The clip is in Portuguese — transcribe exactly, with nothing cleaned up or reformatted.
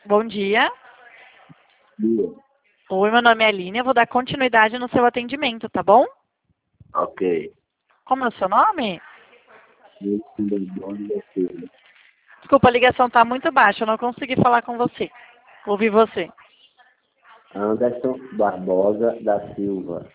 Bom dia. Dia. Oi, meu nome é Aline, eu vou dar continuidade no seu atendimento, tá bom? Ok. Como é o seu nome? Wilson Barbone da Silva. Desculpa, a ligação tá muito baixa, eu não consegui falar com você. Ouvir você. Anderson Barbosa da Silva.